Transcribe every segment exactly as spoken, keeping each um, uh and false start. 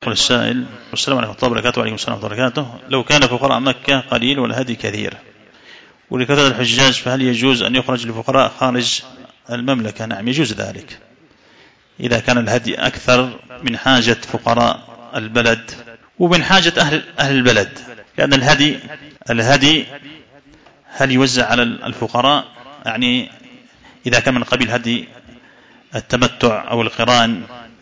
يقول السائل: السلام عليكم ورحمة الله وبركاته. وعليكم السلام ورحمة الله وبركاته. لو كان فقراء مكة قليل والهدي كثير ولكثرة الحجاج فهل يجوز أن يخرج لفقراء خارج المملكة؟ نعم، يجوز ذلك إذا كان الهدي أكثر من حاجة فقراء البلد ومن حاجة أهل أهل البلد، لأن الهدي الهدي هل يوزع على الفقراء؟ يعني إذا كان من قبيل هدي التمتع أو القران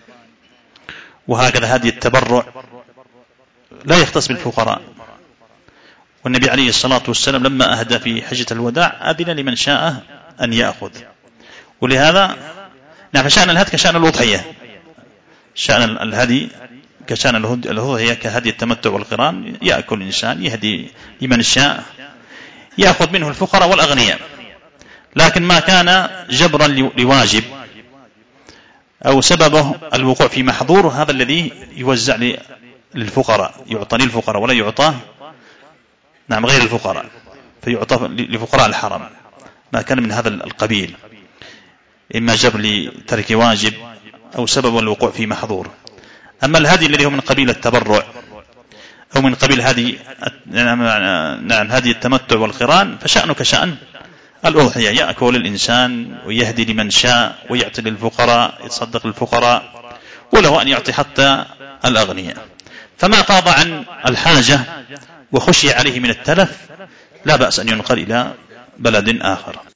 وهكذا هدي التبرع لا يختص بالفقراء. والنبي عليه الصلاة والسلام لما أهدى في حجة الوداع أذن لمن شاء أن يأخذ. ولهذا نعم، فشأن الهدي كشأن الأضحية، شأن الهدي كشأن الأضحية كهدي التمتع والقران، يأكل الإنسان يهدي لمن شاء يأخذ منه الفقراء والأغنياء. لكن ما كان جبرا لواجب أو سببه الوقوع في محظور هذا الذي يوزع للفقراء، يعطى للفقراء ولا يعطى نعم غير الفقراء، فيعطى لفقراء الحرم ما كان من هذا القبيل، إما جبر لترك واجب أو سبب الوقوع في محظور. أما الهدي الذي هو من قبيل التبرع أو من قبيل هدي نعم هدي التمتع والقران فشأنه كشأن الأضحية، يأكل الإنسان ويهدي لمن شاء ويعطي للفقراء، يتصدق للفقراء، وله أن يعطي حتى الأغنياء. فما فاض عن الحاجة وخشي عليه من التلف لا بأس أن ينقل إلى بلد آخر.